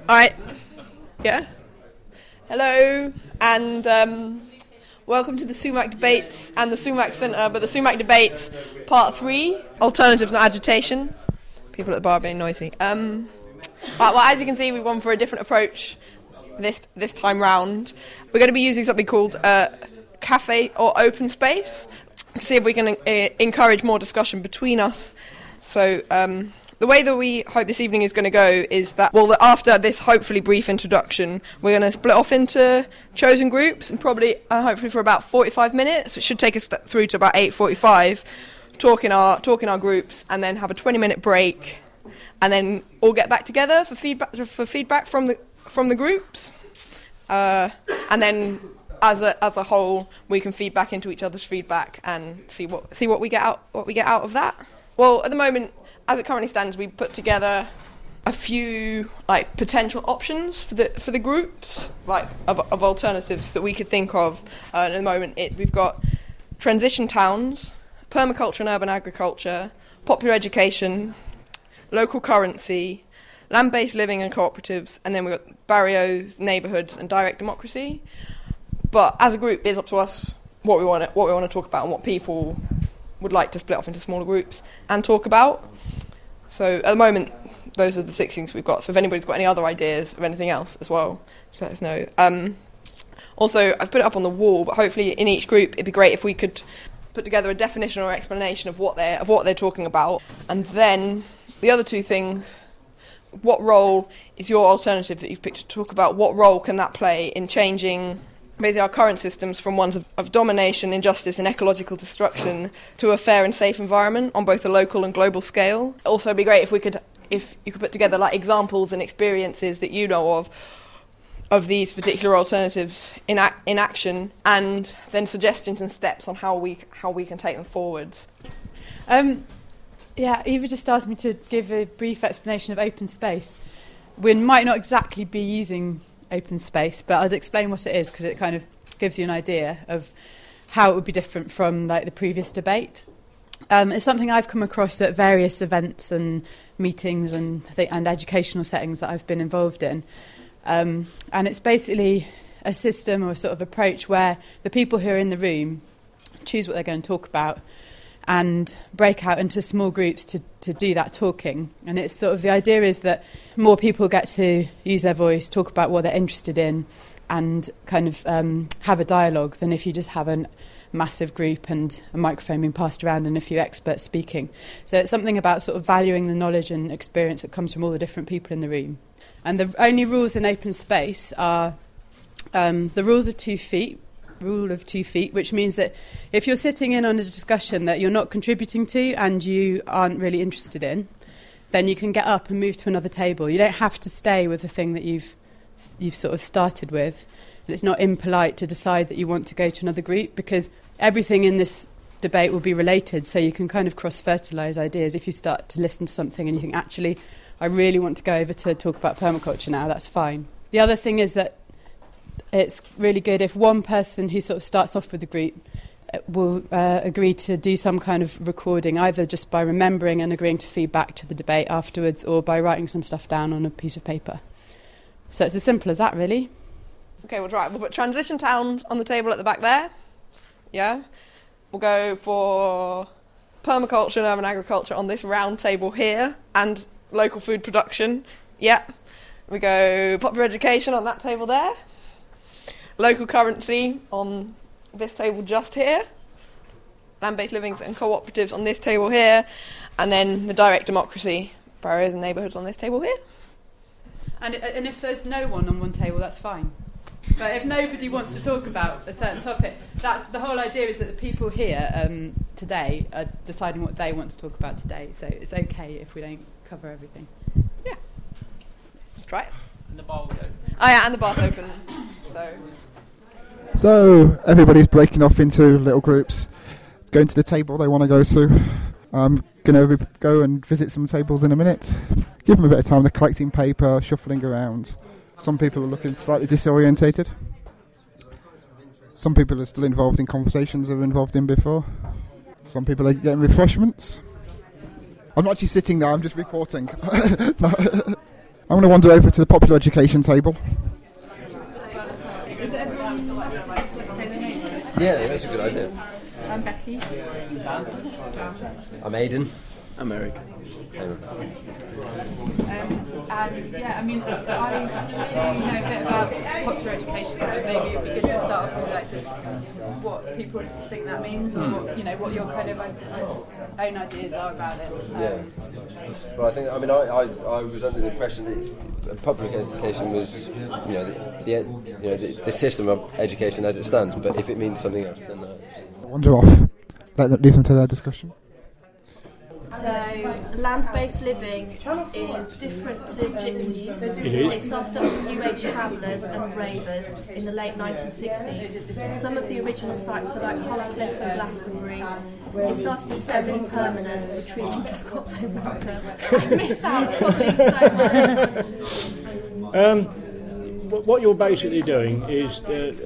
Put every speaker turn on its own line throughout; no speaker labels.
Alright. Yeah. Hello, and welcome to the Sumac Debates and the Sumac Centre, but the Sumac Debates Part 3, Alternatives Not Agitation. People at the bar are being noisy. Right, well, as you can see, we've gone for a different approach this time round. We're going to be using something called cafe or open space to see if we can encourage more discussion between us. So the way that we hope this evening is going to go is that, well, after this hopefully brief introduction, we're going to split off into chosen groups and probably, hopefully for about 45 minutes. It should take us through to about 8:45, talk in our groups, and then have a 20-minute break, and then all get back together for feedback from the groups, and then as a whole, we can feed back into each other's feedback and see what we get out of that. Well, at the moment, as it currently stands, we put together a few potential options for the groups, of alternatives that we could think of. At the moment, we've got transition towns, permaculture and urban agriculture, popular education, local currency, land-based living and cooperatives, and then we've got barrios, neighbourhoods, and direct democracy. But as a group, it's up to us what we want to talk about and what people would like to split off into smaller groups and talk about. So at the moment, those are the 6 things we've got. So if anybody's got any other ideas of anything else as well, just let us know. Also, I've put it up on the wall, but hopefully in each group, it'd be great if we could put together a definition or explanation of what they're talking about. And then the other 2 things: what role is your alternative that you've picked to talk about? What role can that play in changing basically our current systems from ones of domination, injustice and ecological destruction to a fair and safe environment on both a local and global scale? Also, it'd be great if you could put together examples and experiences that you know of these particular alternatives in action, and then suggestions and steps on how we can take them forward.
Eva just asked me to give a brief explanation of open space. We might not exactly be using open space, but I'd explain what it is because it kind of gives you an idea of how it would be different from the previous debate. It's something I've come across at various events and meetings and educational settings that I've been involved in. And it's basically a system or a sort of approach where the people who are in the room choose what they're going to talk about and break out into small groups to do that talking. And it's sort of the idea is that more people get to use their voice, talk about what they're interested in, and kind of have a dialogue than if you just have a massive group and a microphone being passed around and a few experts speaking. So it's something about sort of valuing the knowledge and experience that comes from all the different people in the room. And the only rules in open space are the rules of 2 feet, rule of 2 feet, which means that if you're sitting in on a discussion that you're not contributing to and you aren't really interested in, then you can get up and move to another table. You don't have to stay with the thing that you've sort of started with. And it's not impolite to decide that you want to go to another group, because everything in this debate will be related, so you can kind of cross-fertilise ideas. If you start to listen to something and you think, actually, I really want to go over to talk about permaculture now, that's fine. The other thing is that it's really good if one person who sort of starts off with the group will agree to do some kind of recording, either just by remembering and agreeing to feedback to the debate afterwards, or by writing some stuff down on a piece of paper. So it's as simple as that, really.
Okay, we'll try. We'll put transition towns on the table at the back there. Yeah. We'll go for permaculture and urban agriculture on this round table here, and local food production. Yeah. We go popular education on that table there. Local currency on this table just here. Land-based livings and cooperatives on this table here. And then the direct democracy, barrios and neighbourhoods on this table here.
And if there's no one on one table, that's fine. But if nobody wants to talk about a certain topic, that's the whole idea, is that the people here today are deciding what they want to talk about today. So it's okay if we don't cover everything.
Yeah. Let's try it.
And the bar will open.
Oh yeah, and the bar's open.
So everybody's breaking off into little groups, going to the table they want to go to. I'm going to go and visit some tables in a minute. Give them a bit of time. They're collecting paper, shuffling around. Some people are looking slightly disorientated. Some people are still involved in conversations they were involved in before. Some people are getting refreshments. I'm not actually sitting there, I'm just reporting. I'm going to wander over to the popular education table.
Yeah, that's a good idea.
I'm Becky.
I'm Aidan.
I'm Eric.
And yeah, I mean, I know a bit about popular education, but maybe it'd be good to start off with like just what people think that means, or what your kind of own ideas are about it.
Well, I was under the impression that public education was, the system of education as it stands. But if it means something else, then
Wander off. Leave them to their discussion.
So, land-based living is different to gypsies. It started off with New Age travellers and ravers in the late 1960s. Some of the original sites are like Holcliffe and Glastonbury. It started as semi-permanent, retreating to Scots in winter. I missed out probably so much.
What you're basically doing is,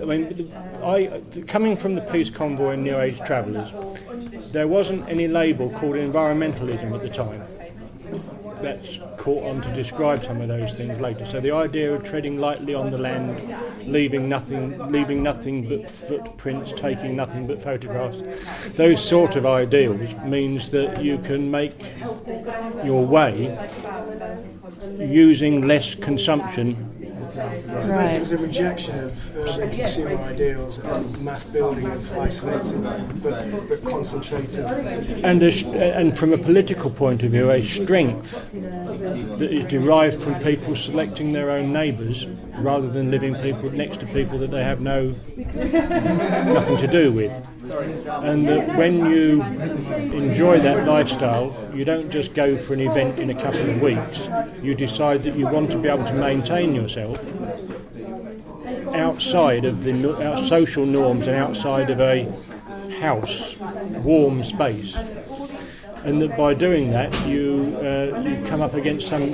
coming from the peace convoy and New Age travellers, there wasn't any label called environmentalism at the time. That's caught on to describe some of those things later. So the idea of treading lightly on the land, leaving nothing but footprints, taking nothing but photographs, those sort of ideals means that you can make your way using less consumption.
So basically it was a rejection of consumer ideals and mass building of isolated but concentrated.
And from a political point of view, a strength that is derived from people selecting their own neighbours rather than living next to people that they have nothing to do with. And that when you enjoy that lifestyle, you don't just go for an event in a couple of weeks. You decide that you want to be able to maintain yourself outside of our social norms and outside of a house, warm space. And that by doing that, you come up against some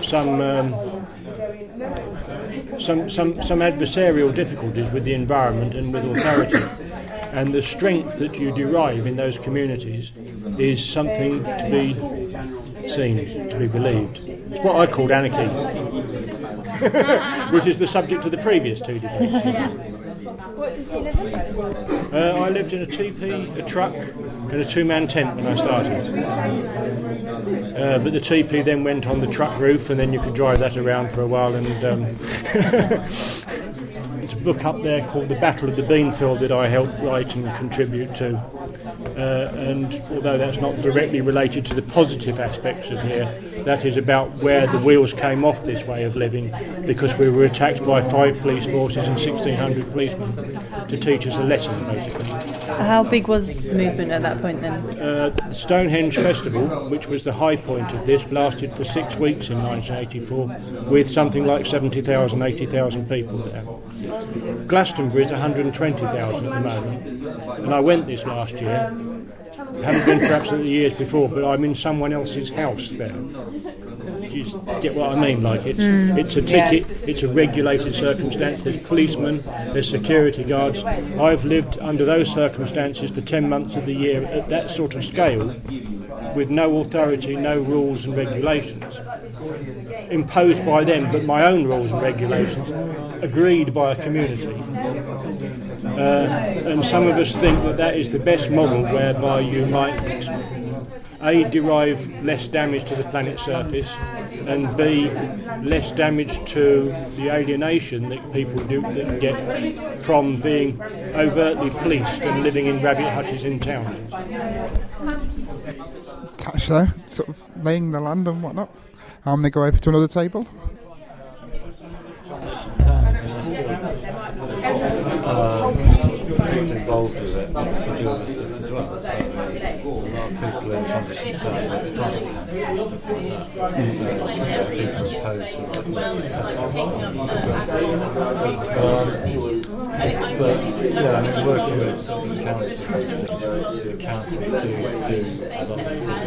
adversarial difficulties with the environment and with authority. And the strength that you derive in those communities is something to be seen, to be believed. It's what I called anarchy, which is the subject of the previous two debates.
What did you live in?
I lived in a teepee, a truck, and a two-man tent when I started. But the teepee then went on the truck roof, and then you could drive that around for a while. And it's a book up there called The Battle of the Beanfield that I helped write and contribute to. And although that's not directly related to the positive aspects of here, that is about where the wheels came off this way of living, because we were attacked by 5 police forces and 1,600 policemen to teach us a lesson, basically.
How big was the movement at that point then?
The Stonehenge Festival, which was the high point of this, lasted for 6 weeks in 1984, with something like 70,000, 80,000 people there. Glastonbury is 120,000 at the moment, and I went this last year. I haven't been perhaps in the years before, but I'm in someone else's house there. You get what I mean? Like it's a ticket, it's a regulated circumstance. There's policemen, there's security guards. I've lived under those circumstances for 10 months of the year at that sort of scale, with no authority, no rules and regulations imposed by them, but my own rules and regulations agreed by a community. And some of us think that is the best model, whereby you might A, derive less damage to the planet's surface, and B, less damage to the alienation that people that get from being overtly policed and living in rabbit hutches in towns.
Touch there, sort of laying the land and whatnot. I'm going to go over to another table.
People involved with it obviously do other stuff as well, so a lot of people in transition terms like to planning and stuff like that. People oppose sort of but yeah, I mean, working with councils and stuff, the council do a lot of things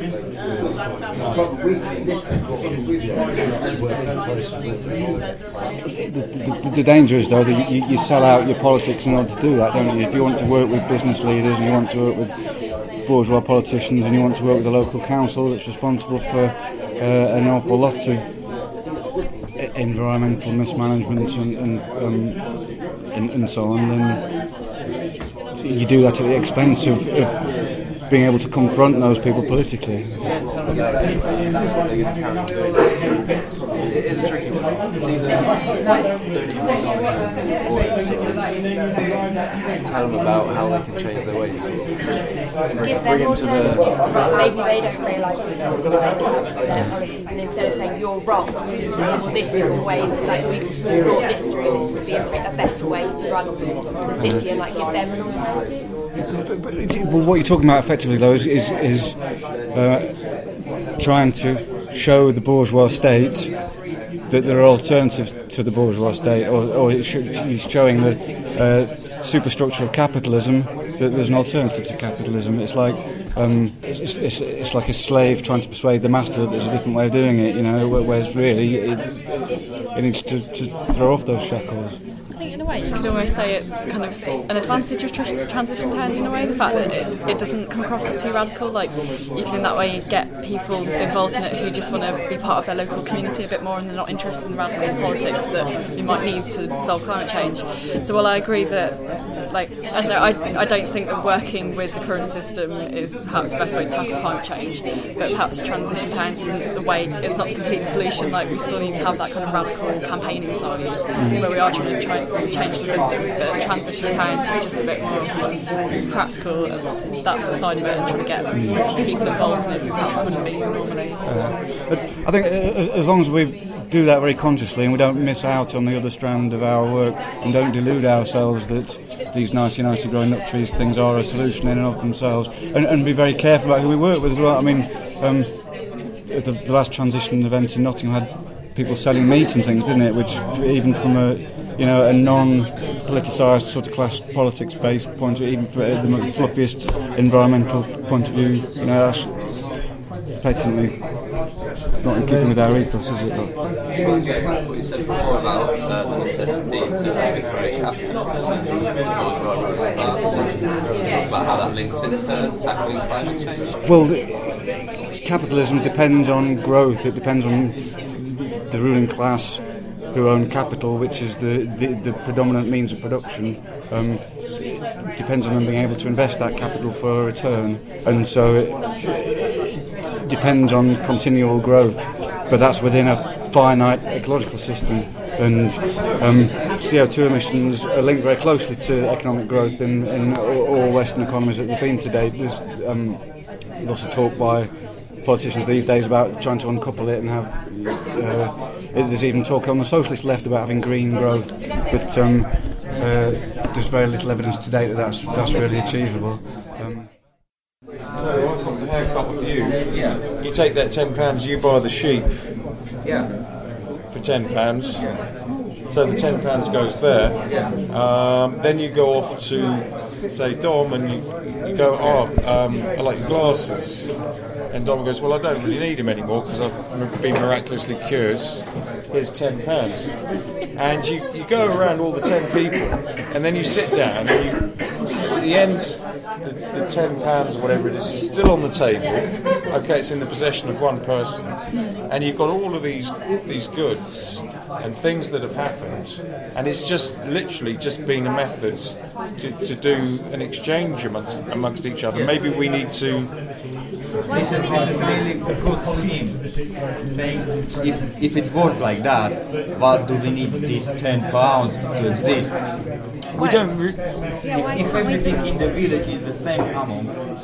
working closely with them.
The danger is, though, that you sell out your politics in order to do that, don't you? If you want to work with business leaders and you want to work with bourgeois politicians and you want to work with a local council that's responsible for an awful lot of environmental mismanagement and so on, then you do that at the expense of being able to confront those people politically.
They're going to carry on doing it. It is a tricky one. It's either don't even acknowledge them, or it's sort of tell them about how they can change their ways. Sort of
give them alternatives that maybe they don't realise alternatives they can have to their policies, and instead of saying you're wrong, you can say, well, this is a way, like we've thought this through, this would be a better way to run the city, and like give them an alternative.
But what you're talking about effectively, though, is trying to show the bourgeois state that there are alternatives to the bourgeois state, or it's showing the superstructure of capitalism that there's an alternative to capitalism. It's like it's like a slave trying to persuade the master that there's a different way of doing it. Whereas really it needs to throw off those shackles.
I think in a way you could almost say it's kind of an advantage of transition towns in a way, the fact that it doesn't come across as too radical. Like you can in that way get people involved in it who just want to be part of their local community a bit more, and they're not interested in radical politics that you might need to solve climate change. So while I agree that, like, I don't know, I don't think that working with the current system is perhaps the best way to tackle climate change, but perhaps transition towns isn't the way, it's not the complete solution. Like we still need to have that kind of radical campaigning side where we are trying to change the system, but transition towns is just a bit more practical, that sort of side of it, and trying to get people involved in it who perhaps wouldn't be normally.
I think as long as we do that very consciously and we don't miss out on the other strand of our work and don't delude ourselves that these nicey growing up trees things are a solution in and of themselves, and be very careful about who we work with as well. I mean, the last transition event in Nottingham had people selling meat and things, didn't it? Which even from a non-politicised sort of class politics based point of view, even for the fluffiest environmental point of view, that's patently not in keeping with our ethos, is it?
Going back to what you said before about the necessity to overthrow capitalism and bourgeois ruling class, and talk about how that links into tackling climate change.
Well, capitalism depends on growth. It depends on the ruling class who own capital, which is the predominant means of production. It depends on them being able to invest that capital for a return, and so it depends on continual growth, but that's within a finite ecological system, and CO2 emissions are linked very closely to economic growth in all Western economies that they've been to date. There's lots of talk by politicians these days about trying to uncouple it and have there's even talk on the socialist left about having green growth, but there's very little evidence to date that that's really achievable.
So I've got the haircut with you. Yeah. You take that £10, you buy the sheep.
Yeah.
For £10. So the £10 goes there.
Yeah.
Then you go off to, say, Dom, and you go, I like your glasses. And Dom goes, well, I don't really need them anymore because I've been miraculously cured. Here's £10. And you go around all the 10 people, and then you sit down, and at the end, the £10 or whatever it is still on the table. Okay, it's in the possession of one person, and you've got all of these goods and things that have happened, and it's just literally just been a method to do an exchange amongst each other. Maybe we need to.
This is really a good scheme. Saying if it worked like that, what do we need these £10 to exist?
We don't.
If everything in the village is the same amount,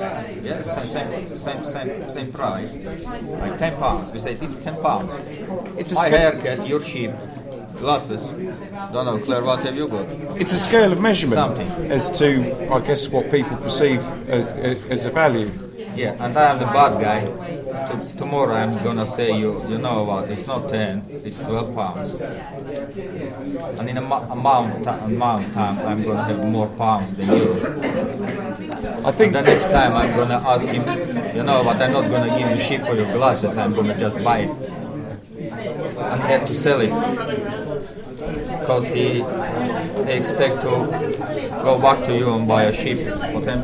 same price, like £10. We say it's £10.
It's a
my haircut, your sheep, glasses. Don't know, Claire, what have you got?
It's a scale of measurement
Something.
as to, I guess, what people perceive as a value.
Yeah, and I am the bad guy. Tomorrow I'm gonna say you know what? It's not 10, it's £12. And in amount time I'm gonna have more pounds than you. I think the next time I'm gonna ask him, you know what? I'm not gonna give you sheep for your glasses. I'm gonna just buy it and have to sell it because he expect to go back to you and buy a sheep for £10.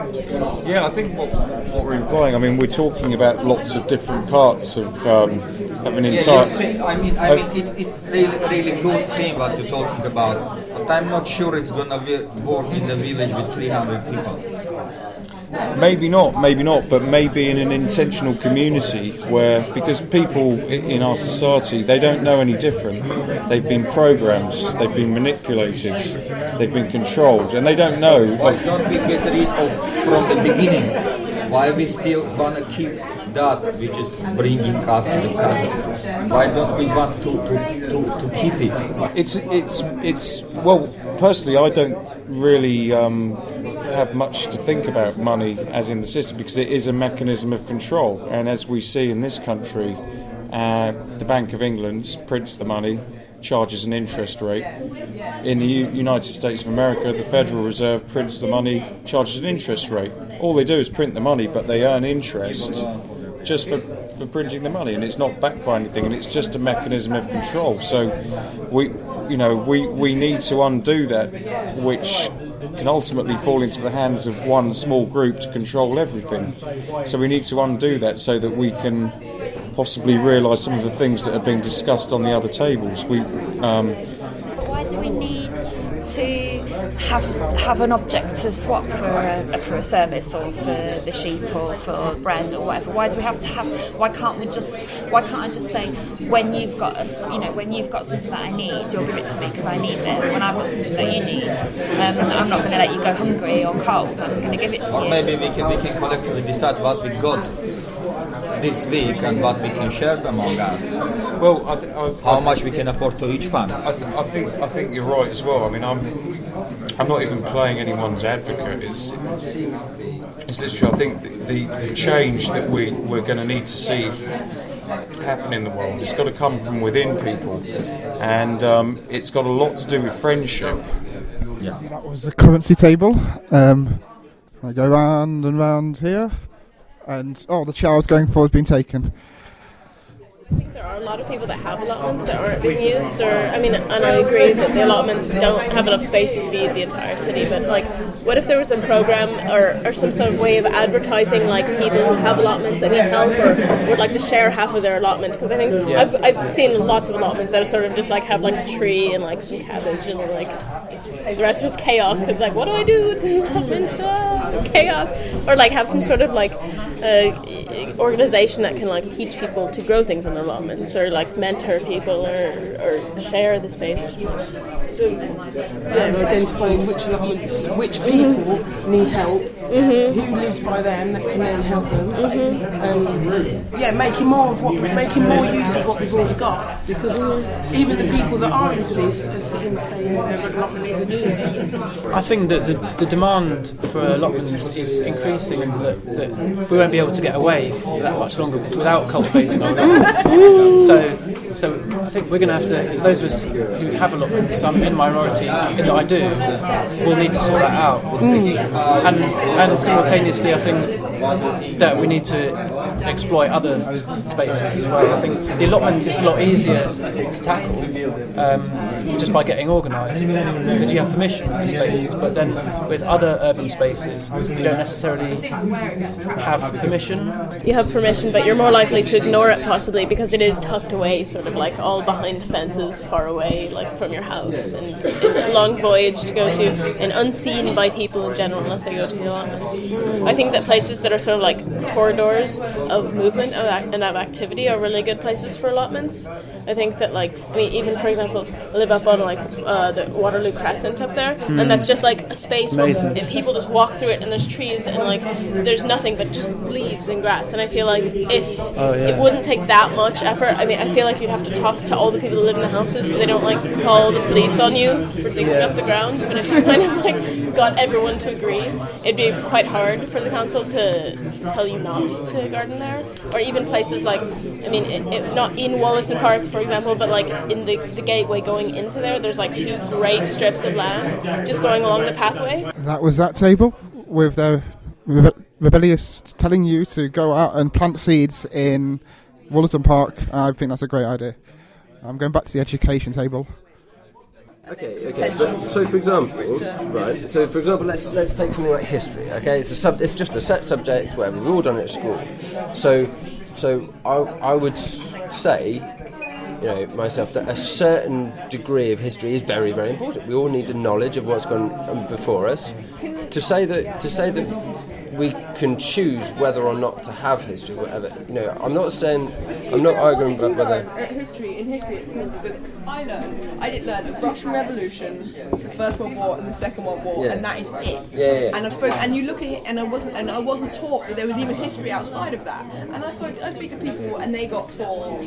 Yeah, I think what we're implying, I mean, we're talking about lots of different parts of have an entire.
It's really good scheme what you're talking about, but I'm not sure it's gonna work in the village with 300 people.
Maybe not, but maybe in an intentional community where, because people in our society, they don't know any different. They've been programmed, they've been manipulated, they've been controlled, and they don't know.
Why don't we get rid of from the beginning? Why we still wanna keep that which is bringing us to the catastrophe? Why don't we want to keep it?
It's well, personally, I don't really have much to think about money as in the system, because it is a mechanism of control, and as we see in this country, the Bank of England prints the money, charges an interest rate. In the United States of America, the Federal Reserve prints the money, charges an interest rate. All they do is print the money, but they earn interest just for printing the money, and it's not backed by anything, and it's just a mechanism of control. So we need to undo that, which can ultimately fall into the hands of one small group to control everything. So we need to undo that so that we can possibly realise some of the things that are being discussed on the other tables.
Why do we need to have an object to swap for a service, or for the sheep, or for bread, or whatever? Why do we have to have? Why can't I just say, when you've got something that I need, you'll give it to me because I need it. When I've got something that you need, I'm not going to let you go hungry or cold. I'm going to give it to you.
Or maybe we can collectively decide what we got this week and what we can share among us.
Well,
how much we can afford to each fund.
I think you're right as well. I mean, I'm not even playing anyone's advocate. It's literally, I think the change that we're going to need to see happen in the world, it's got to come from within people, and it's got a lot to do with friendship.
Yeah.
That was the currency table. I go round and round here, and the chair I was going for has been taken.
I think there are a lot of people that have allotments that aren't being used, and I agree that the allotments don't have enough space to feed the entire city, but what if there was a program or some sort of way of advertising people who have allotments and need help or would like to share half of their allotment? Because I think I've seen lots of allotments that are sort of just have a tree and some cabbage, and the rest was chaos, because what do I do? It's an allotment, chaos. Or have some sort of organization that can teach people to grow things on their allotments, or mentor people, or share the space.
So identifying which allotments, which people need help, who lives by them that can then help them, and making more use of what we've already got, because even the people that are into this are sitting saying their allotment isn't used.
I think that the demand for allotments is increasing, and that we won't be able to get away for that much longer without cultivating our allotments. So I think we're going to have to, those of us who have allotments, I'm in minority in that I do, will need to sort that out. And simultaneously, I think that we need to exploit other spaces as well. I think the allotment is a lot easier to tackle just by getting organised, because you have permission for these spaces, but then with other urban spaces you don't necessarily have permission.
You have permission, but you're more likely to ignore it possibly because it is tucked away, sort of all behind fences, far away from your house, and it's a long voyage to go to and unseen by people in general unless they go to the allotments. I think that places that are sort of corridors of movement and of activity are really good places for allotments. I think that even for example, I live up on the Waterloo Crescent up there, and that's just a space where people just walk through it, and there's trees and there's nothing but just leaves and grass, and I feel if it wouldn't take that much effort, I feel you'd have to talk to all the people that live in the houses so they don't call the police on you for digging up the ground, but if you kind of got everyone to agree, it'd be quite hard for the council to tell you not to garden there. Or even places not in Wollaston Park, for example, but in the gateway going into there, there's 2 great strips of land just going along the pathway.
That was that table with the rebellious telling you to go out and plant seeds in Wollaston Park. I think that's a great idea. I'm going back to the education table.
Okay. So for example, let's take something like history. Okay, it's just a set subject where we've all done it at school. So So I would say, myself, that a certain degree of history is very, very important. We all need a knowledge of what's gone before us. To say that we can choose whether or not to have history, whatever. I'm not arguing about whether.
In history, it's important because I didn't learn the Russian Revolution, the First World War, and the Second World War, and that is it.
Yeah.
And you look at it, and I wasn't taught that there was even history outside of that. And I speak to people, and they got taught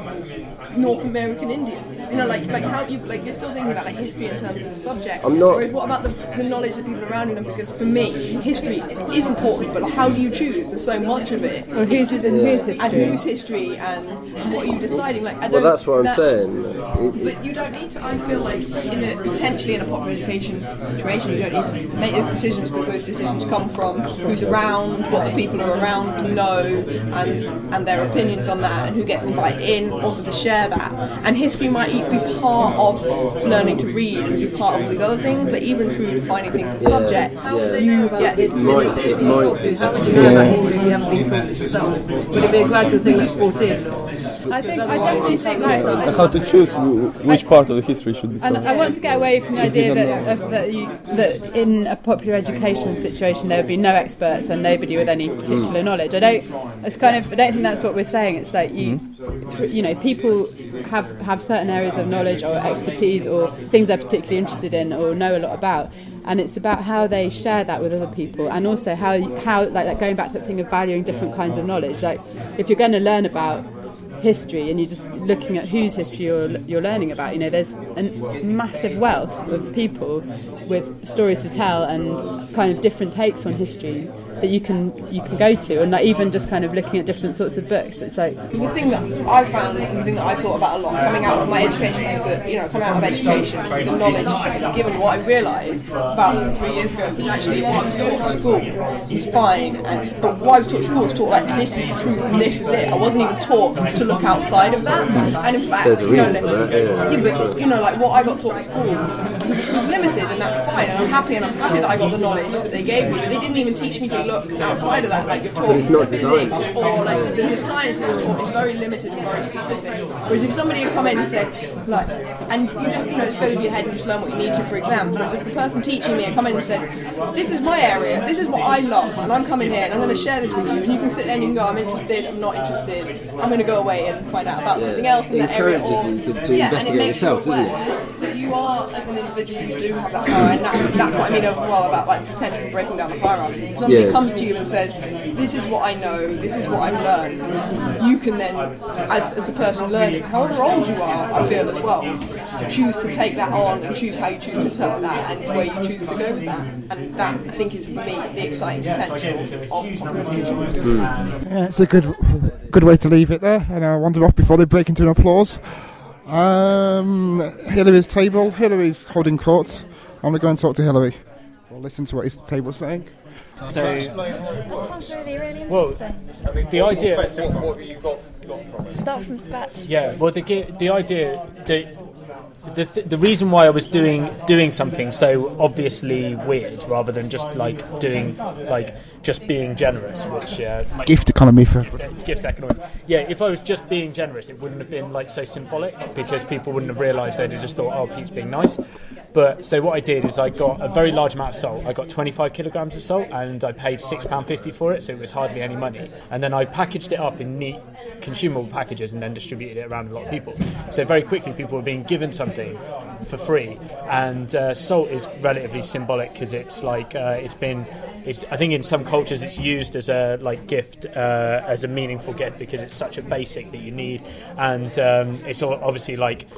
North American Indians. Like how you're still thinking about history in terms of the subject.
I'm not.
Whereas what about the knowledge that people around them? Because for me, history is important, but how do you choose? There's so much of it.
Or whose
history, and what are you deciding?
That's what I'm saying.
But you don't need to. I feel like potentially in a popular education situation, you don't need to make those decisions because those decisions come from who's around, what the people are around know, and their opinions on that, and who gets invited in, also to share that. And history might be part of learning to read and be part of all these other things. Like even through defining things as subjects, you get history.
How would you know about history if you haven't been taught it yourself? Would it be a gradual thing that's brought in?
I definitely think
how to choose which part of the history should be taught.
And I want to get away from the idea that in a popular education situation there would be no experts and nobody with any particular knowledge. I don't think that's what we're saying. It's like people have certain areas of knowledge or expertise or things they're particularly interested in or know a lot about. And it's about how they share that with other people, and also how like going back to that thing of valuing different kinds of knowledge. Like if you're going to learn about history and you're just looking at whose history you're learning about, there's a massive wealth of people with stories to tell and kind of different takes on history that you can go to, and like even just kind of looking at different sorts of books. It's like
the thing that I found, the thing that I thought about a lot coming out of my education is that coming out of education, the knowledge given what I realised about 3 years ago was actually what I was taught at school was fine, but what I was taught at school was taught like this is the truth and this is it. I wasn't even taught to look outside of that, and in fact, like what I got taught at school was limited, and that's fine, and I'm happy that I got the knowledge that they gave me, but they didn't even teach me to look outside of that. Like you're taught physics or like the science that you're taught is very limited and very specific. Whereas if somebody had come in and said and you just just go to your head and just learn what you need to for exams. Whereas if the person teaching me had come in and said, this is my area, this is what I love, and I'm coming here and I'm going to share this with you, and you can sit there and you can go, I'm interested, I'm not interested, I'm going to go away and find out about something else in that area.
It encourages you to investigate yourself, doesn't it?
That you are, as an individual, you do have that power, and that's what I mean overall about like potentially breaking down the hierarchy. If somebody comes to you and says, this is what I know, this is what I've learned, you can then, as the person learning, however old you are, I feel as well, choose to take that on and choose how you choose to interpret that and where you choose to go with that. And that, I think, is for me the exciting potential of popular education.
Yeah, it's a good way to leave it there, and I wander off before they break into an applause. Hillary's table. Hillary's holding court. I'm going to go and talk to Hillary. We'll listen to what his table's saying.
So that sounds really interesting.
Well, the idea.
What have you got from it?
Start from scratch.
Yeah. Well, the idea. The reason why I was doing something so obviously weird rather than just just being generous, which
gift economy for
gift economy. Yeah, if I was just being generous, it wouldn't have been so symbolic because people wouldn't have realised. They'd have just thought, oh, Pete's being nice. But so what I did is I got a very large amount of salt. I got 25 kilograms of salt, and I paid £6.50 for it, so it was hardly any money. And then I packaged it up in neat consumable packages and then distributed it around a lot of people. So very quickly people were being given something for free, and salt is relatively symbolic because it's I think in some cultures it's used as a gift, as a meaningful gift because it's such a basic that you need, and it's obviously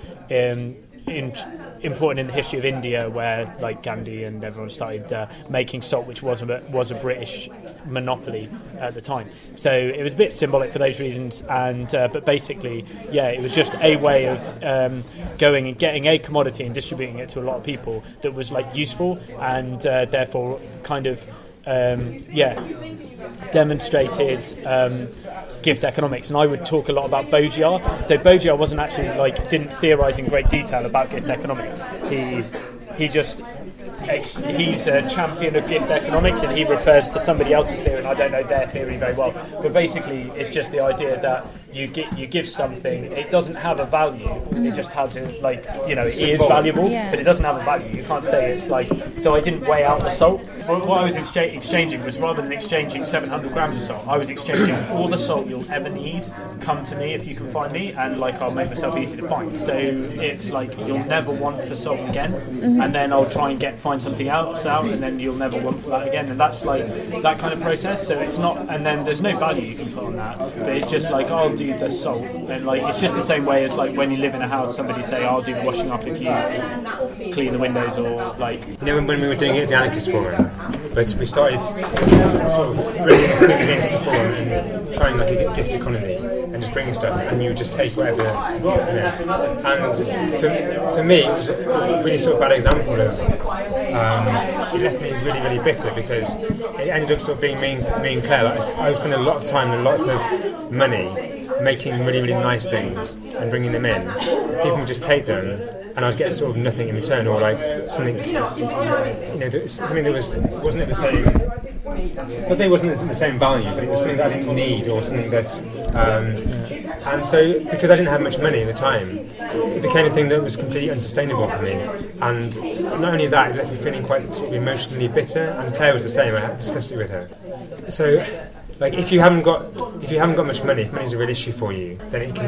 important in the history of India, where Gandhi and everyone started making salt, which was a British monopoly at the time. So it was a bit symbolic for those reasons, and but basically, it was just a way of going and getting a commodity and distributing it to a lot of people that was useful, and therefore kind of demonstrated gift economics. And I would talk a lot about Baudrillard. So Baudrillard wasn't actually didn't theorise in great detail about gift economics. He just
he's a champion of gift economics, and he refers to somebody else's theory, and I don't know their theory very well. But basically, it's just the idea that you give something, it doesn't have a value. It just has it it is valuable, but it doesn't have a value. You can't say it's like. So I didn't weigh out the salt. What I was exchanging was, rather than exchanging 700 grams of salt, I was exchanging all the salt you'll ever need. Come to me if you can find me, and I'll make myself easy to find. So it's like you'll never want for salt again, and then I'll try and find something else out, and then you'll never want for that again. And that's like that kind of process. So it's not, and then there's no value you can put on that. But it's just like, I'll do the salt, and it's just the same way as when you live in a house, somebody say, I'll do the washing up if you clean the windows, or
when we were doing it at the Anarchist Forum, but we started sort of bringing things into the forum and trying a gift economy and just bringing stuff, and you would just take whatever, And for me, it was a really sort of bad example of. It left me really, really bitter, because it ended up sort of being me and Claire. I was spending a lot of time and lots of money making really, really nice things and bringing them in. People would just take them, and I'd get sort of nothing in return, or something, something that wasn't at the same. Not that it wasn't the same value, but it was something that I didn't need, or something that. And so, because I didn't have much money at the time, it became a thing that was completely unsustainable for me. And not only that, it left me feeling quite sort of emotionally bitter. And Claire was the same. I discussed it with her. So. If you haven't got much money, if money's a real issue for you, then it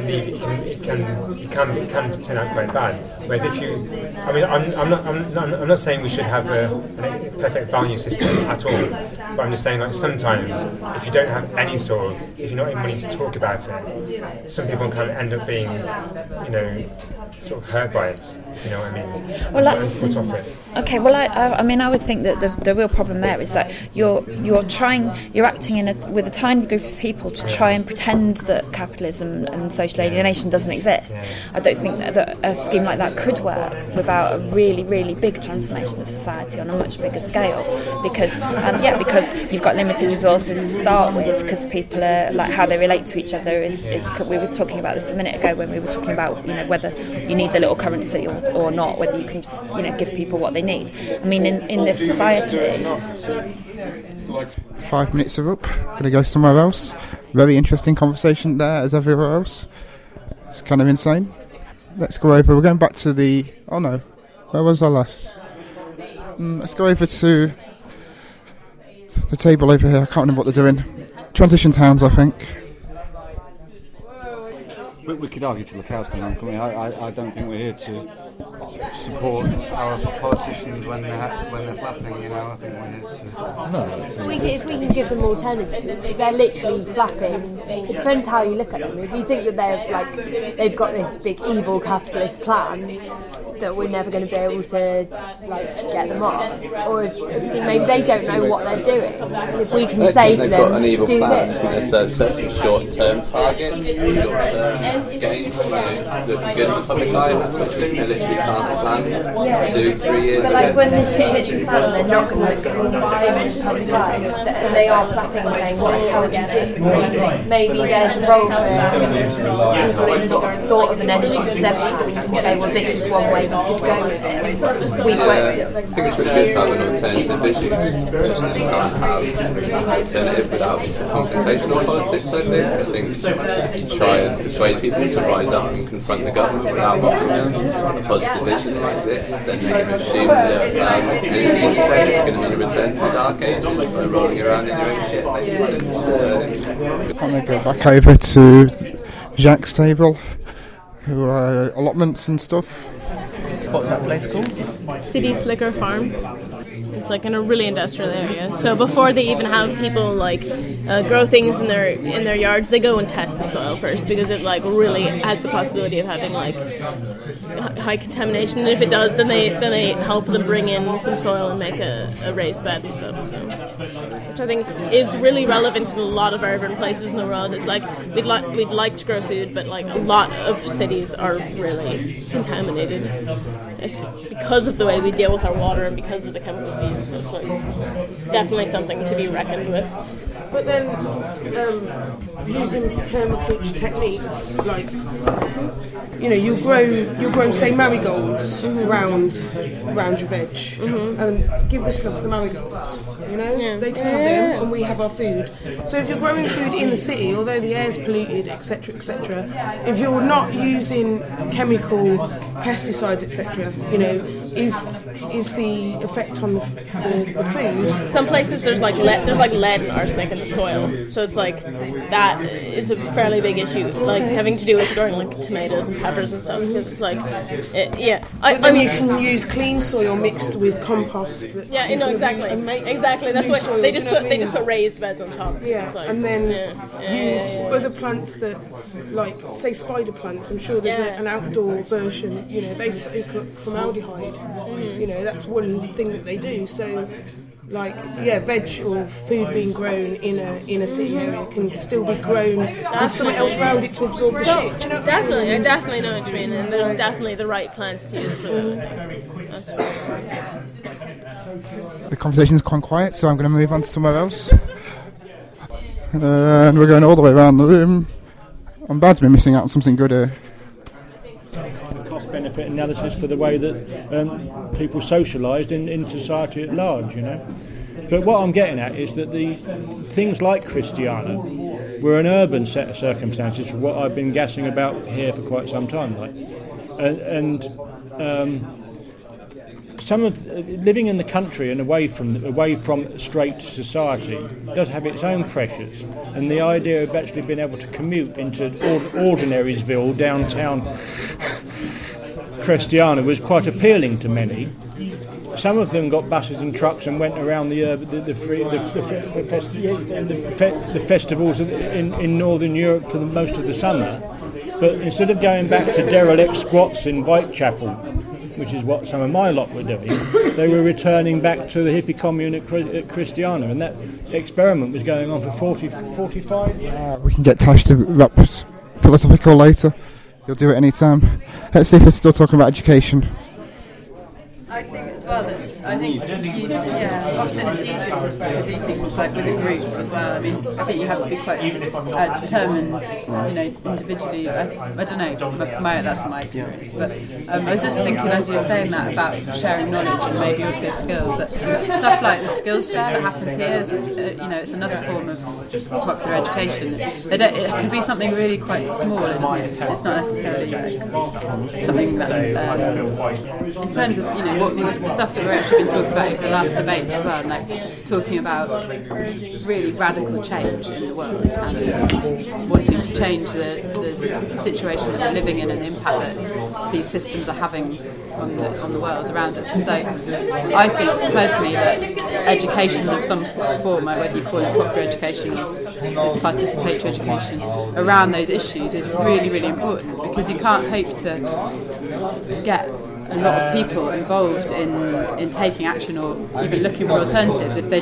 can turn out quite bad. Whereas if you, I'm not saying we should have a perfect value system at all, but I'm just saying sometimes if you don't have any if you're not even willing to talk about it, some people can end up being, sort of hurt by it. You know what I mean?
Well,
put off it.
Okay, well, I would think that the real problem there is that you're acting with a tiny group of people to try and pretend that capitalism and social alienation doesn't exist. I don't think that a scheme like that could work without a really, really big transformation of society on a much bigger scale. Because you've got limited resources to start with, because people are how they relate to each other is we were talking about this a minute ago when we were talking about whether you need a little currency or not, whether you can just give people what they need. I mean, in this society.
5 minutes are up. Gonna go somewhere else. Very interesting conversation there as everywhere else. It's kind of insane. Let's go over. We're going back to the. Oh no, where was I last? Let's go over to the table over here. I can't remember what they're doing. Transition towns, I think.
We could argue till the cows come home, couldn't we? I don't think we're here to support our politicians when they're flapping. I think we're here to.
No. If we can give them alternatives, if they're literally flapping, it depends how you look at them. If you think that they've got this big evil capitalist plan that we're never going to be able to get them off, or if you think maybe they don't know what they're doing, and if we can say to them, do this.
I think there's set some short-term targets, short-term gains, that good in the public eye, and that's something they literally can't plan 2-3 years ago.
When the shit hits the fan, they're not going to look good in the public eye, and they are flapping and saying, what the hell do you do? Maybe there's a role for people who've sort of thought of an energy exemption and say, well, this is one way we could go with it. We've worked it.
I think it's really good to have an alternative vision, just as you can't have an alternative without confrontational politics. I think if you try and persuade people to rise up and confront the government without offering them a positive vision like this, then they're going to assume that energy descent is going to be a return to the dark ages, rolling around in your own shit, basically.
I'm going to go back over to Jacques' table, who are allotments and stuff.
What was that place called?
City Slicker Farm. It's in a really industrial area. So before they even have people grow things in their yards, they go and test the soil first, because it really has the possibility of having high contamination. And if it does, then they help them bring in some soil and make a raised bed and stuff. So, which I think is really relevant in a lot of urban places in the world. It's we'd like to grow food, but a lot of cities are really contaminated. It's because of the way we deal with our water and because of the chemicals we use. So it's definitely something to be reckoned with.
But then using permaculture techniques, like you grow say marigolds round your veg, and give the slugs the marigolds. They can have them, and we have our food. So if you're growing food in the city, although the air's polluted, etc., etc., if you're not using chemical pesticides, etc., is the effect on the food?
Some places there's like lead and arsenic in the soil, so it's like that is a fairly big issue, like having to do with growing like tomatoes and peppers and stuff. Because it's like,
I mean, you can use clean soil mixed with compost.
Exactly. That's what they just put raised beds on top.
Yeah,
like,
and then use other plants that, like say spider plants. I'm sure there's an outdoor version. They soak up formaldehyde. That's one thing that they do. So, veg or food being grown in a city area can still be grown with something else around it to absorb the shit. Do you know what
definitely,
I mean?
I definitely know what you mean, and there's definitely the right plants to use for that.
The conversation's gone quiet, so I'm going to move on to somewhere else. And we're going all the way around the room. I'm bound to be missing out on something good here.
Cost-benefit analysis for the way that people socialised in society at large, But what I'm getting at is that the things like Christiana were an urban set of circumstances for what I've been gassing about here for quite some time, some of living in the country and away from straight society does have its own pressures, and the idea of actually being able to commute into Ordinariesville, downtown Christiana, was quite appealing to many. Some of them got buses and trucks and went around the festivals in Northern Europe for most of the summer. But instead of going back to derelict squats in Whitechapel, which is what some of my lot were doing, they were returning back to the hippie commune at Christiana, and that experiment was going on for 45 years.
We can get Tash to wrap philosophical later. You'll do it any time. Let's see if they're still talking about education.
I think as well that often it's easy to do things like with a group as well. I mean, I think you have to be quite determined, individually. I don't know, that's my experience. But I was just thinking as you were saying that about sharing knowledge and maybe also skills. That stuff like the skills share that happens here is, it's another form of popular education. It can be something really quite small. It's not necessarily something that, in terms of what the stuff that we've actually been talking about over the last debates as well, talking about really radical change in the world and wanting to change the situation that we're living in and the impact that these systems are having on the world around us. And so I think personally that education of some form, whether you call it proper education or this participatory education around those issues, is really, really important, because you can't hope to get a lot of people involved in taking action or even looking for alternatives if they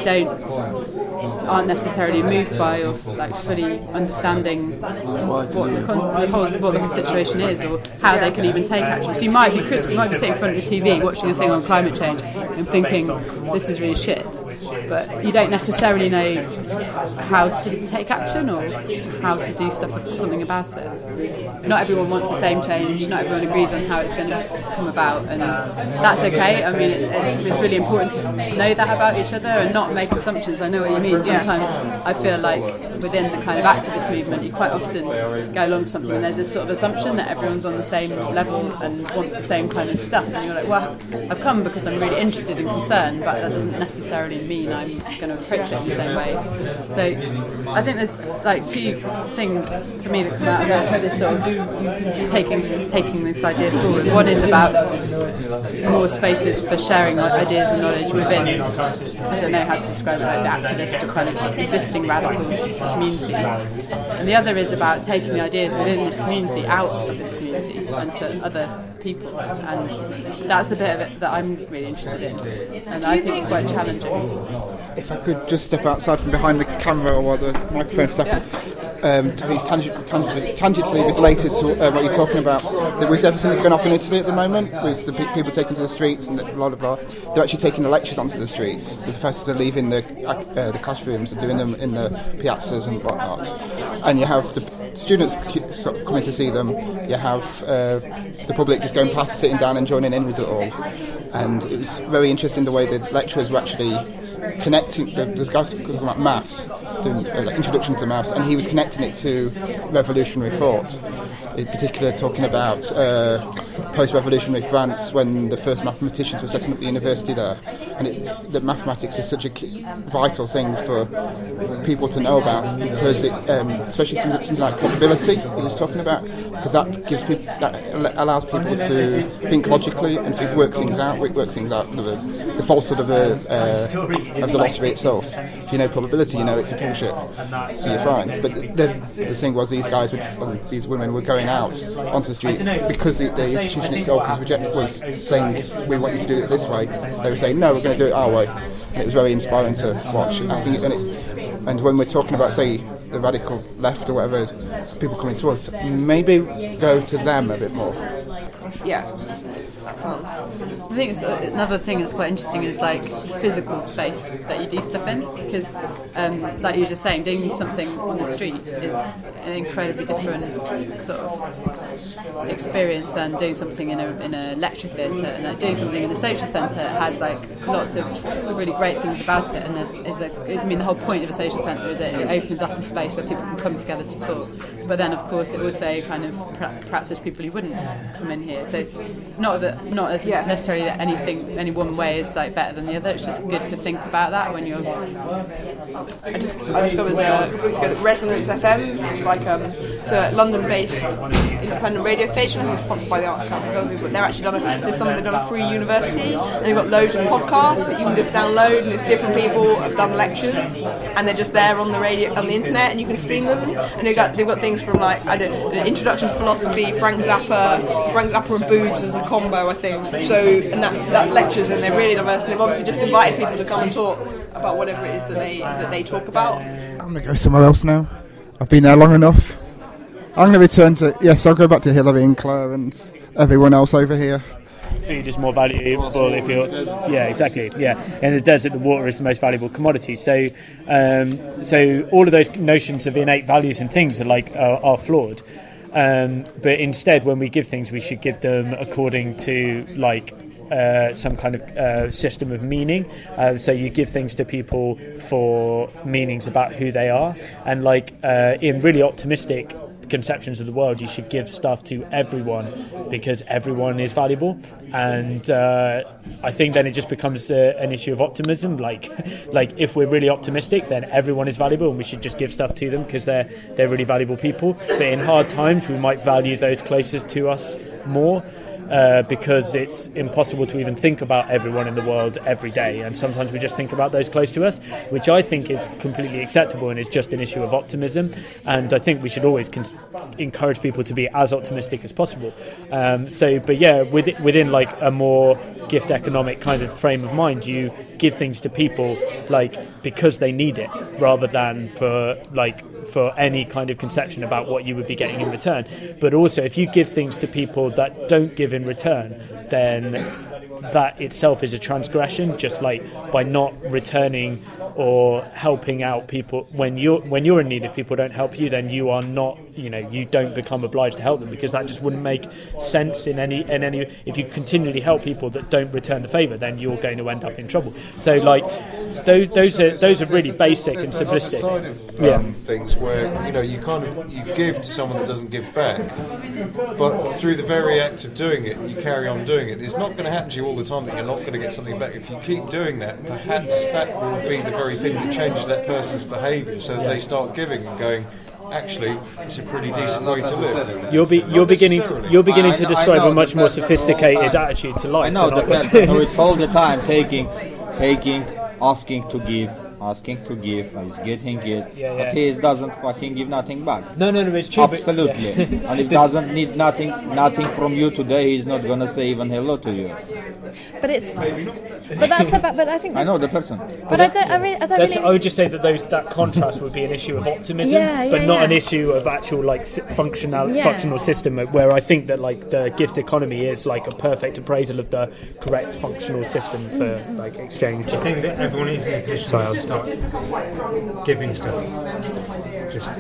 aren't necessarily moved by or fully understanding what the whole situation is or how they can even take action. So you might be sitting in front of the TV watching a thing on climate change and thinking this is really shit, but you don't necessarily know how to take action or how to do something about it. Not everyone wants the same change, not everyone agrees on how it's going to come about, and that's okay. I mean, it's really important to know that about each other and not make assumptions. I know what you mean. Sometimes I feel like within the kind of activist movement, you quite often go along to something and there's this sort of assumption that everyone's on the same level and wants the same kind of stuff, and you're like, well, I've come because I'm really interested and concerned, but that doesn't necessarily mean I'm going to approach it in the same way. So I think there's two things for me that come out of this sort of taking this idea forward. One is about more spaces for sharing ideas and knowledge within, I don't know how to describe it, like the activist or kind of existing radical community. And the other is about taking the ideas within this community out of this community and to other people. And that's the bit of it that I'm really interested in. And I think it's quite challenging.
If I could just step outside from behind the camera or the microphone for a second. he's tangentially related to what you're talking about. With everything that's going on in Italy at the moment, with the people taking to the streets and blah blah blah, they're actually taking the lectures onto the streets. The professors are leaving the classrooms and doing them in the piazzas and whatnot. And you have the students sort of coming to see them. You have the public just going past, sitting down and joining in with it all. And it was very interesting the way the lecturers were actually connecting. There's a guy talking about maths, doing like introduction to maths, and he was connecting it to revolutionary thought. In particular, talking about post-revolutionary France when the first mathematicians were setting up the university there, and that mathematics is such a vital thing for people to know about, because it, especially something like probability he was talking about, because that gives people, that allows people to think logically and work things out. The falsehood of the philosophy itself. If you know probability, you know it's a bullshit, so you're fine. But the thing was, these guys, these women were going out onto the street because the institution itself was saying, we want you to do it this way. They were saying, no, we're going to do it our way. And it was very inspiring to watch. And when we're talking about, say, the radical left or whatever, people coming to us, maybe go to them a bit more.
Yeah. That sounds.
I think another thing that's quite interesting is like the physical space that you do stuff in, because like you were just saying, doing something on the street is an incredibly different sort of experience than doing something in a lecture theatre, and doing something in a social centre has like lots of really great things about it, and the whole point of a social centre is it opens up a space where people can come together to talk. But then, of course, it also kind of perhaps there's people who wouldn't come in here. So not as necessarily that any one way is like better than the other. It's just good to think about that when you're.
I discovered a couple of weeks ago that Resonance FM, it's like it's a London-based independent radio station. I think it's sponsored by the Arts Council of Birmingham, but they're actually they've done a free university, and they've got loads of podcasts that you can just download, and it's different people have done lectures, and they're just there on the radio, on the internet, and you can stream them. And they've got things from like an introduction to philosophy, Frank Zappa and boobs as a combo, I think. So, and that's lectures, and they're really diverse. And they've obviously just invited people to come and talk about whatever it is that they talk about.
I'm going to go somewhere else now. I've been there long enough. I'm going to return to, I'll go back to Hilary and Claire and everyone else over here.
Food is more valuable if you're, exactly, in the desert the water is the most valuable commodity, so all of those notions of innate values and things are flawed, but instead when we give things we should give them according to some kind of system of meaning. So you give things to people for meanings about who they are, and in really optimistic conceptions of the world, you should give stuff to everyone because everyone is valuable. And I think then it just becomes an issue of optimism. Like if we're really optimistic, then everyone is valuable, and we should just give stuff to them because they're really valuable people. But in hard times, we might value those closest to us more. Because it's impossible to even think about everyone in the world every day, and sometimes we just think about those close to us, which I think is completely acceptable and is just an issue of optimism. And I think we should always encourage people to be as optimistic as possible. Within a more gift economic kind of frame of mind, you give things to people because they need it, rather than for any kind of conception about what you would be getting in return. But also, if you give things to people that don't give in return, then that itself is a transgression. Just by not returning or helping out people when you're in need, if people don't help you, then you are not, you don't become obliged to help them, because that just wouldn't make sense in any. If you continually help people that don't return the favour, then you're going to end up in trouble. So those are really basic and simplistic.
Side of things where you give to someone that doesn't give back, but through the very act of doing it, you carry on doing it. It's not going to happen to you all the time that you're not going to get something back. If you keep doing that, perhaps that will be the very thing that changes that person's behaviour, so that they start giving and going, actually, it's a pretty decent way to live.
You're beginning to describe a much more sophisticated attitude to life.
I know that. So it's all the time taking, asking to give, asking to give, he's getting it,
Yeah,
but he doesn't fucking give nothing back.
No, it's true.
Absolutely.
But, yeah.
And he doesn't need nothing from you today, he's not gonna say even hello to you.
But I think
I know the person.
But I don't really.
I would just say that that contrast would be an issue of optimism, but not an issue of actual like functional system. Where I think that like the gift economy is like a perfect appraisal of the correct functional system for like exchange.
Do you think that everyone is in a position to start giving stuff? Just.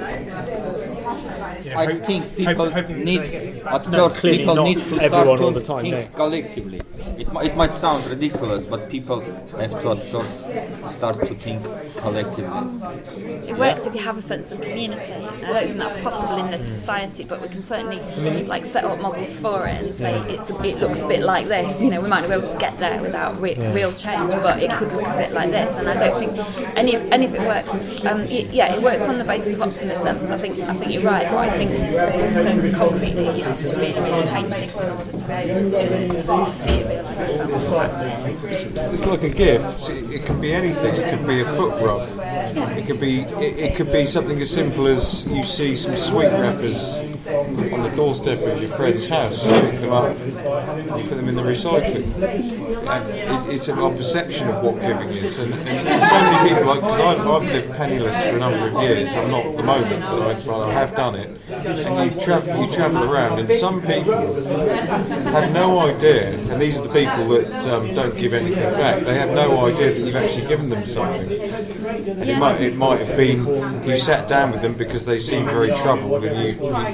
I think people need at
No,
first
clearly
people
not
need to
everyone
start
all
to
the time,
think
no.
collectively. It might sound ridiculous, but people have to at first start to think collectively.
It works if you have a sense of community. I don't think that's possible in this society, but we can certainly like set up models for it and say it looks a bit like this. You know, we might not be able to get there without real change, but it could look a bit like this. And I don't think any of it works. It works on the basis of optimism. I think you're right, but I think also concretely you have to really, really change things in order to be able to see it realise itself in practice.
It's like a gift. It could be anything. It could be a foot rub. It could be something as simple as you see some sweet wrappers on the doorstep of your friend's house. You pick them up, you put them in the recycling. And it's our perception of what giving is. And so many people, because I've lived penniless for a number of years. I'm not at the moment, but I have done it. And you travel around, and some people have no idea. And these are the people that don't give anything back. They have no idea that you've actually given them something. And it might have been you sat down with them because they seemed very troubled, and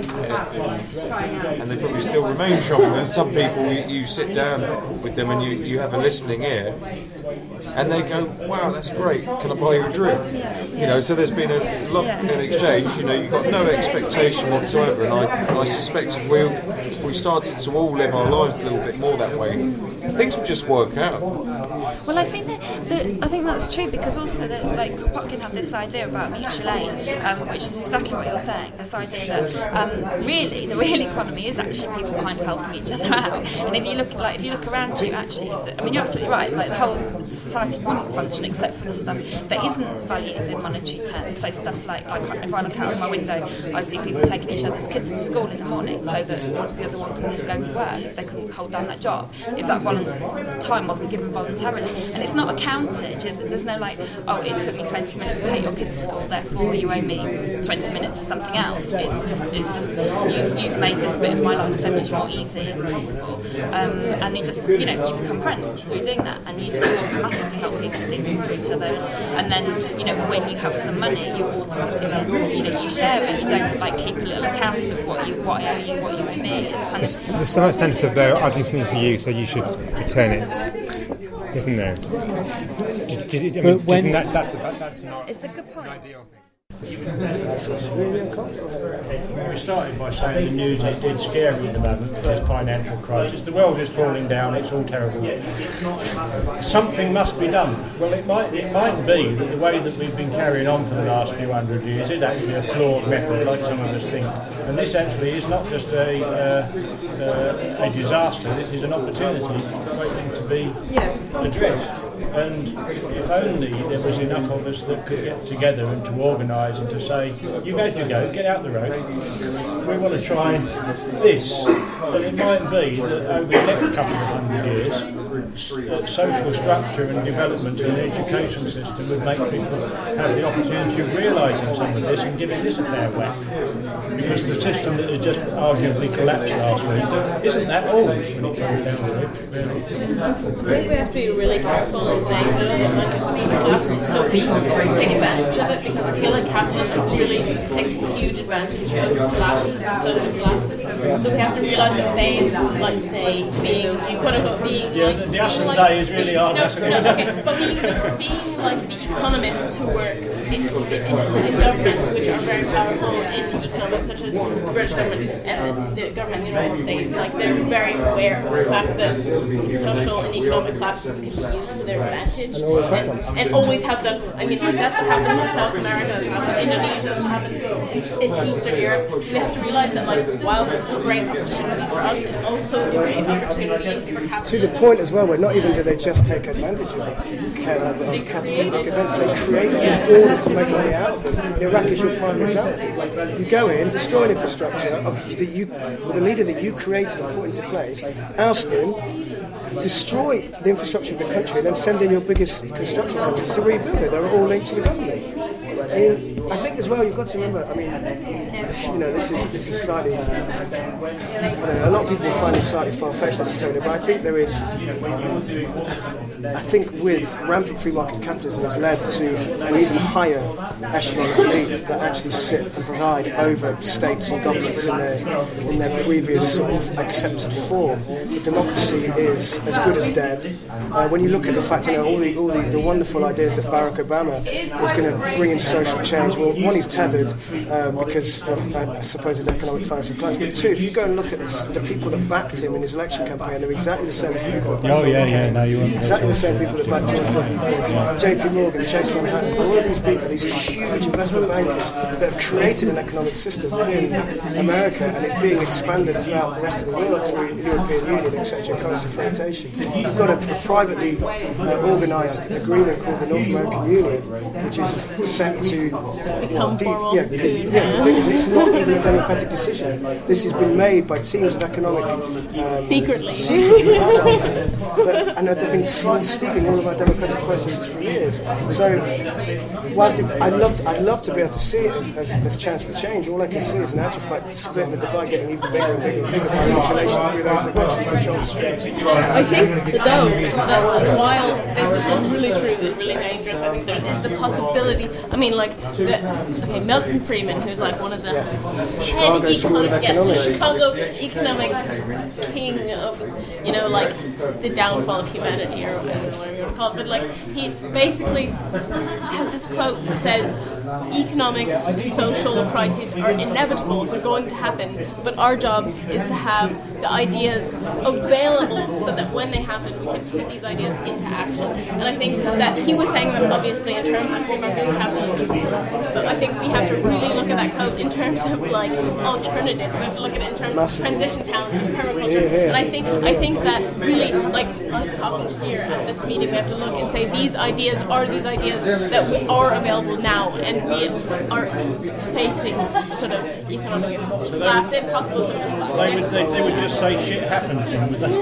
they probably still remain troubled. And some people you sit down with them and you have a listening ear, and they go, "Wow, that's great. Can I buy you a drink?" You know, so there's been an exchange. You know, you've got no expectation whatsoever, and I suspect if we started to all live our lives a little bit more that way, things would just work out.
Well, I think that's true, because also like Kropotkin had this idea about mutual aid, which is exactly what you're saying. This idea that really the real economy is actually people kind of helping each other out. And if you look around you, actually, I mean, you're absolutely right. Like the whole society wouldn't function except for the stuff that isn't valued in monetary terms. So stuff like if I look out of my window, I see people taking each other's kids to school in the morning so that the other one can go to work if they couldn't hold down that job, if that time wasn't given voluntarily. And it's not accounted. There's no like, oh, it took me 20 minutes to take your kids to school, therefore you owe me 20 minutes of something else. It's just you've made this bit of my life so much more easy and possible. And you just, you become friends through doing that, and you automatically help people do things for each other. And then, when you have some money, you automatically, you share it. You don't like keep a little account of what I owe you, what you owe me. It's kind of.
There's still that sense of I did something for you, so you should return it, isn't there? That's not.
It's a good point.
An ideal thing.
It's really uncomfortable. We started by saying the news is dead scary at the moment. There's financial crisis. The world is falling down. It's all terrible. Something must be done. Well, it might be that the way that we've been carrying on for the last few hundred years is actually a flawed method, like some of us think. And this actually is not just a disaster. This is an opportunity waiting to be addressed. And if only there was enough of us that could get together and to organise and to say, you guys go, get out the road, we want to try this. And it might be that over the next couple of hundred years, social structure and development in the education system would make people have the opportunity of realising some of this and giving this a fair whack. Because the system that had just arguably collapsed last week isn't that old when it comes down to it. Really.
I think we have to be really careful in saying that just collapse so we take advantage of it, because I feel like capitalism really takes a huge advantage of collapses, of social collapses. So we have to realise that being quote unquote being
the us and they is really hard.
But being like the economists who work in governments which are very powerful in economics, such as the British government and the government in the United States, like they're very aware of the fact that social and economic collapses can be used to their advantage, and always have done. I mean, that's what happened in South America, that's what happened in Indonesia, that's what happened in Eastern Europe. So we have to realise that, like, whilst it's a great opportunity for us, it's also a great opportunity for capitalism.
To the point as well, where not even do they just take advantage of cataclysmic events, they create them in order to make money out of them. Iraq is your prime example. You go in, destroy an infrastructure with a leader that you created and put into place, oust him, destroy the infrastructure of the country, and then send in your biggest construction companies to rebuild it. They're all linked to the government. I think as well, you've got to remember, this is slightly, a lot of people find this slightly far-fetched necessarily, but I think there is, with rampant free market capitalism has led to an even higher echelon of elite that actually sit and provide over states and governments in their previous sort of accepted form. Democracy is as good as dead. When you look at the fact, all the wonderful ideas that Barack Obama is going to bring in social change, well, one, he's tethered because of a supposed economic financial collapse, but two, if you go and look at the people that backed him in his election campaign, they're exactly the same as the people that backed exactly the same people that backed George W. Bush, JP Morgan, Chase Manhattan, all of these people, these huge investment bankers that have created an economic system within America, and it's being expanded throughout the rest of the world through the European Union, etc., currency flotation. You've got a privately organised agreement called the North American Union, which is set to
become formal soon.
It's not even a democratic decision. This has been made by teams of economic
secretly,
and they've been stealing all of our democratic processes for years. So, whilst I'd love to be able to see it as chance for change, all I can see is, in actual fact, the split and the divide getting even bigger and bigger and bigger by manipulation through those that actually control the streets.
I think, though, that while this is really true and really dangerous, I think there is the possibility. Milton Friedman, who's like one of the Chicago economic king of, the downfall of humanity, or whatever you want to call it. But he basically has this quote that says, economic and social crises are inevitable, they're going to happen, but our job is to have the ideas available so that when they happen, we can put these ideas into action. And I think that he was saying that obviously in terms of free market capitalism, but I think we have to really look at that quote in terms of alternatives. We have to look at it in terms of transition towns and permaculture. And I think that really, us talking here at this meeting, we have to look and say these ideas that are available now, and we are facing sort of economic collapse and possible social collapse.
They would just say shit happens.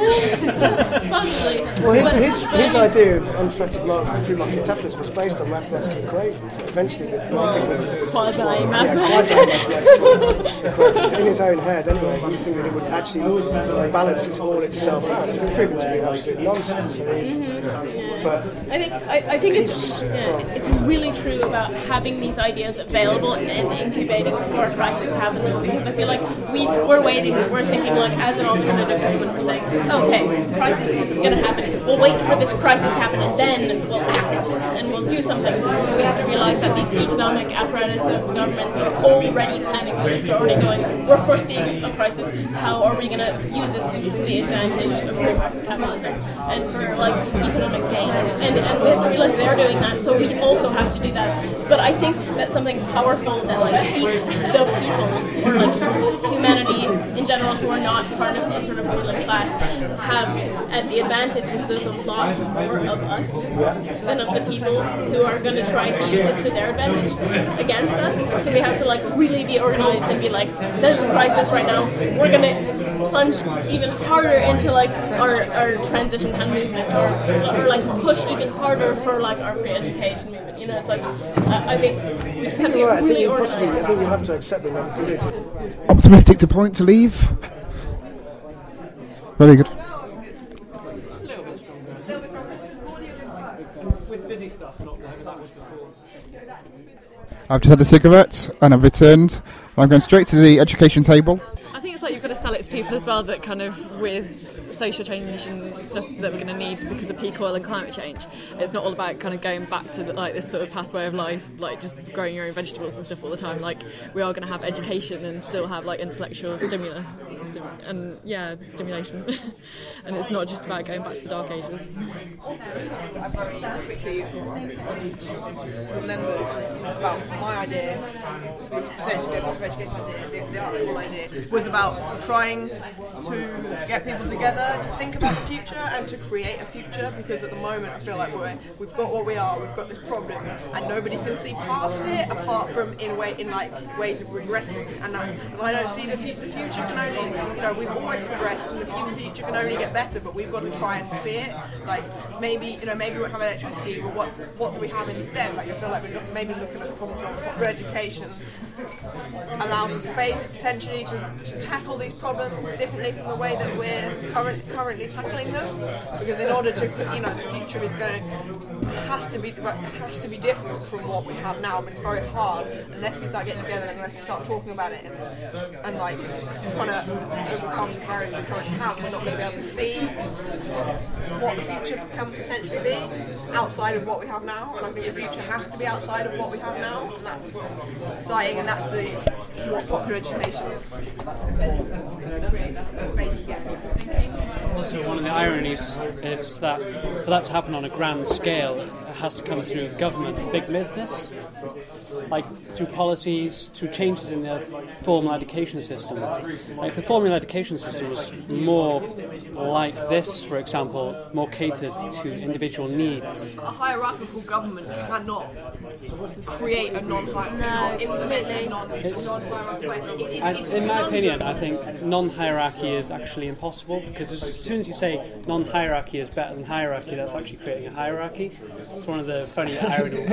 Possibly.
Well, his idea of unfettered free market capitalism was based on mathematical equations. Eventually, the market would quasi-mathematical in his own head. Anyway, he's thinking that it would actually balance all itself out. It's been proven to be an absolute nonsense. But
I think it's really true about having these ideas available and incubating for a crisis to happen, because I feel like we're waiting, we're thinking as an alternative movement, we're saying, okay, crisis is going to happen, we'll wait for this crisis to happen and then we'll act and we'll do something. We have to realize that these economic apparatus of governments are already planning for this. They're already going, we're foreseeing a crisis, how are we going to use this to the advantage of free market capitalism and for economic gain? And we have to realize they're doing that, so we also have to do that. But I think that's something powerful that the people, or humanity in general, who are not part of the sort of ruling class, have. And the advantage is there's a lot more of us than of the people who are going to try to use this to their advantage against us. So we have to really be organized and be there's a crisis right now. We're going to plunge even harder into our transition time movement, or push even harder for our free education movement. It's I think we just have to get really organized.
I think we have to accept the negativity.
Optimistic to point to leave. Very good. I've just had a cigarette and I've returned. I'm going straight to the education table.
I think it's you've got to sell it to people as well that kind of with social change and stuff that we're going to need because of peak oil and climate change. It's not all about kind of going back to like this sort of past way of life, like just growing your own vegetables and stuff all the time. Like we are going to have education and still have like intellectual stimulation, and it's not just about going back to the Dark Ages.
I very quickly remembered about my idea, potentially the education idea, the art school idea, was about trying to get people together to think about the future and to create a future, because at the moment I feel like we've got what we are, we've got this problem, and nobody can see past it apart from in ways of regressing, and I don't see the future can only, we've always progressed and the future can only get better, but we've got to try and see it. Like maybe we won't have electricity, but what do we have instead? Like I feel like we're maybe looking at the problems of popular education allows a space potentially to tackle these problems differently from the way that we're currently tackling them, because in order to the future has to be different from what we have now, but it's very hard unless we start getting together and unless we start talking about it and like trying to overcome the barriers we currently have. We're not going to be able to see what the future can potentially be outside of what we have now, and I think the future has to be outside of what we have now, and that's exciting, and that's what popular education
Also, one of the ironies is that for that to happen on a grand scale, it has to come through government and big business, like through policies, through changes in the formal education system. Like if the formal education system was more like this, for example, more catered to individual needs.
A hierarchical government cannot create a non-hierarchical, implement a non-hierarchical.
In my opinion, I think non-hierarchy is actually impossible, because as soon as you say non-hierarchy is better than hierarchy, that's actually creating a hierarchy. It's one of the funny ironies.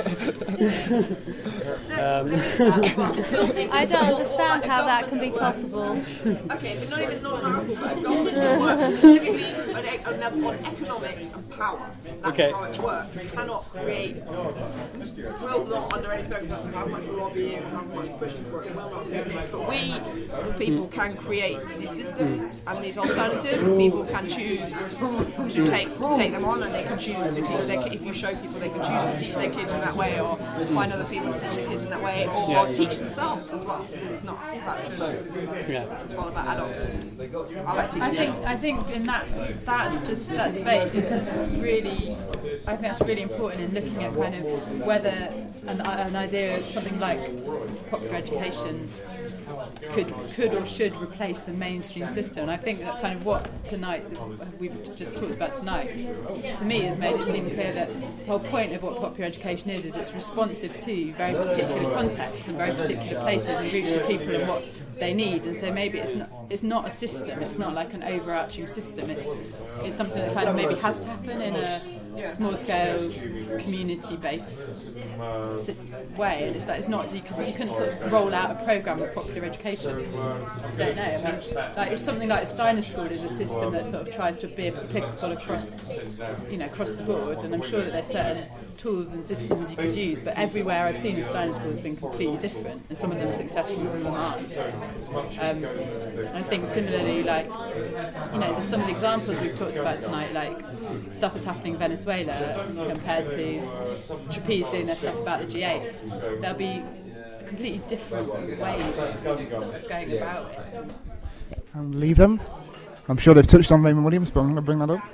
I don't understand how that can be possible.
Okay, but not even non-hierarchical, but a government that works specifically on economics and power. That's how it works. Cannot create, will not under any circumstances, how much lobbying or how much pushing for it, will not create this. But we, the people, can create these systems and these alternatives, and people can choose to take them on, and they can choose to teach their kids. If you show people, they can choose to teach their kids in that way, or find other people to teach their kids in that way, or teach themselves as well. It's not about children. It's all about adults. I like teaching.
I think in that debate is really, I think that's really important in looking at kind of whether an idea of something like popular education could or should replace the mainstream system. And I think that kind of what we've just talked about tonight, to me, has made it seem clear that the whole point of what popular education is it's responsive to very particular contexts and very particular places and groups of people and what they need. And so maybe it's not a system, it's not like an overarching system, it's something that kind of maybe has to happen in a small scale community-based way, and it's not you couldn't sort of roll out a programme of popular education. I don't know. I mean, like if something like Steiner School is a system that sort of tries to be applicable across the board, and I'm sure that there's certain tools and systems you could use, but everywhere I've seen a Steiner School has been completely different, and some of them are successful, some of them aren't. And I think similarly, like some of the examples we've talked about tonight, like stuff that's happening in Venezuela compared to Trapeze doing their stuff about the G8, there'll be completely different ways of going about it.
And leave them. I'm sure they've touched on Raymond Williams, but I'm going to bring that up.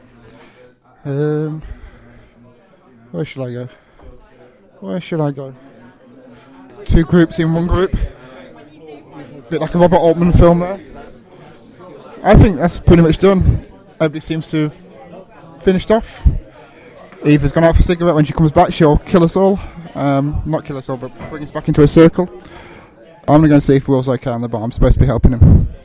Where should I go? Two groups in one group. A bit like a Robert Altman film there. I think that's pretty much done. Everybody seems to have finished off. Eva's gone out for a cigarette. When she comes back, she'll kill us all. Not kill us all, but bring us back into a circle. I'm going to see if Will's okay on the bar. I'm supposed to be helping him.